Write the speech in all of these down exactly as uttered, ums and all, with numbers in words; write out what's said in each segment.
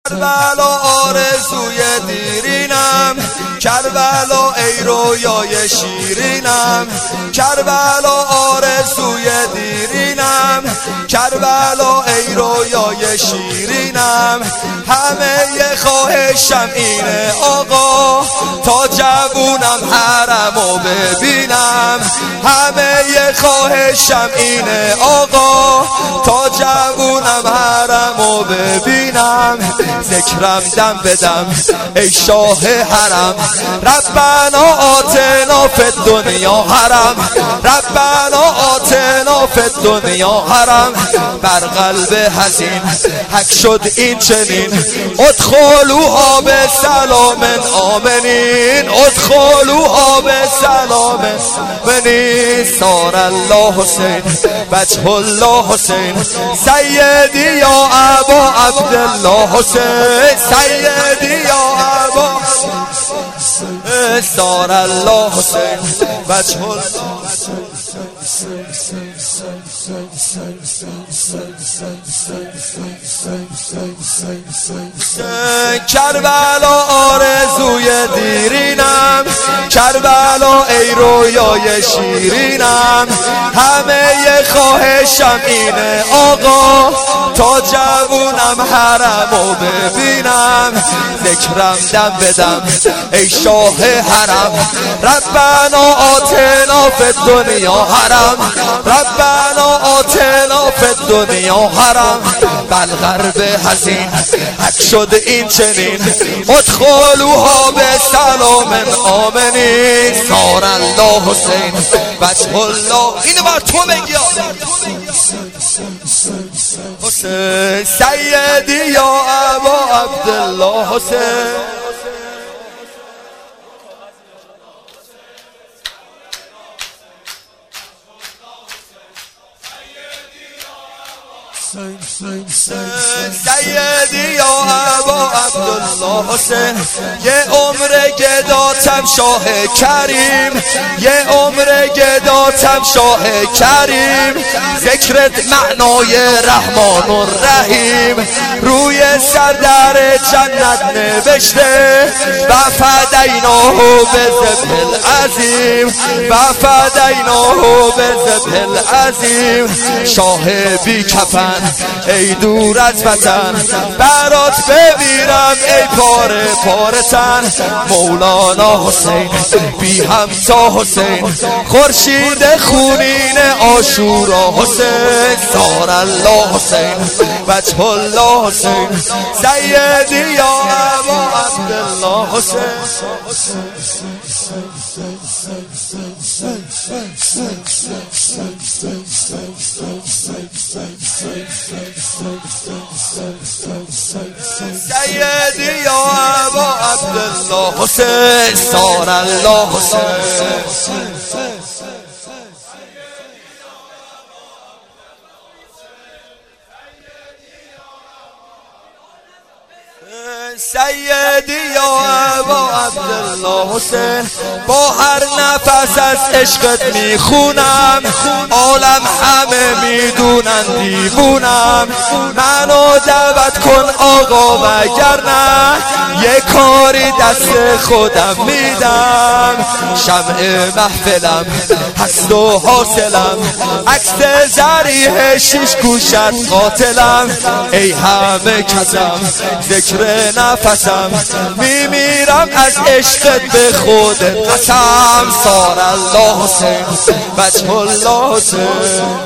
کربلا آرزوی دیرینم، کربلا ای رویای شیرینم، کربلا آرزوی دیرینم، کربلا ای رویای شیرینم. همه خواهشم اینه آقا تا جوونم حرمو ببینم، همه خواهشم اینه آقا تا جوونم حرمو ببینم. ذکرم دم بدم ای شاه حرم، ربنا آتنا فی الدنیا حرم، ربنا آتنا فی الدنیا حرم. بر قلب حزین حک شد این چنین، ادخلوها به سلام آمنین، ادخلوها به سلام آمنین. سار الله حسین وجه الله حسین، سیدی یا ابا عبدالله حسین، سیدی یا ابا سار الله حسین وجه الله. کربلا آرزوی دیرینم، کربلا ای رویای شیرینم. همه خواهشم اینه آقا تا جوونم حرمو ببینم. ذکرم دم بدم ای شاه حرم، ربنا آتنا فی الدنیا حرم، ربنا آتنا فی الدنیا حرم. بلغرب حزین حک شد این چنین، ادخلوها به سلام آمنین. سار الله حسین وجه الله. اینو بر تو بگی حسین، سیدی یا ابا عبدالله حسین. سیدی یا ابا عبدالله حسین. یه عمر گداتم شاه کریم، یه عمر گداتم شاه کریم. ذکرت معنای رحمان و رحیم، روی سر در جنت نوشته و فدیناه به ذبح العظیم، و فدیناه به ذبح العظیم. شاه بی کفن ای دور از وطن، برات بمیرم ای پاره پاره تن. مولانا حسین بی همتا حسین، خورشید خونین عاشورا حسین. سار الله حسین وجه الله حسین، سیدی یا ابا عبدالله حسین. سیدی یا ابا عبدالله حسین، سار الله حسین. سیدی یا ابا عبدالله حسین. با هر نفس از عشقت میخونم، عالم همه میدونن دیوونم. منو دعوت کن آقا وگرنه یه کاری دست خودم میدم. شمع محفلم هست و حاصلم، عکس ذریح شیش گوشت قاتلم. ای همه کسم ذکر نفسم، میمیرم از عشقت به خودت قسم. سار الله حسین وجه الله حسین.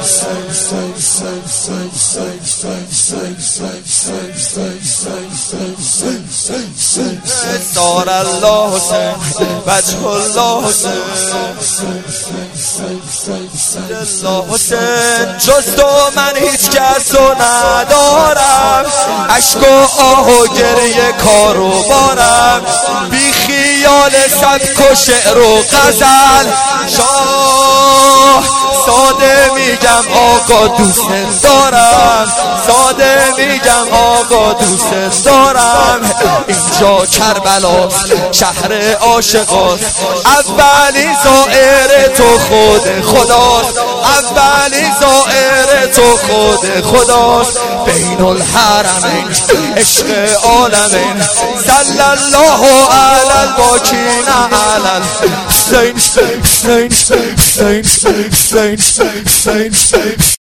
سار الله حسین وجه الله حسین. الله حسین جز تو من هیچ کس رو ندارم، عشق و آه و گریه کارو بارم. بی خیال سبک و شعر و غزل، شاه ساده میگم آقا دوست دارم، ساده میگم آقا دوست دارم. اینجا کربلا شهر عاشقاست، اولی زائر تو خود خداست، اولی زائر تو خود خداست. بین الحرمین عشق عالمین صلی الله علی الباکین علی الحسین حسین حسین حسین حسین حسین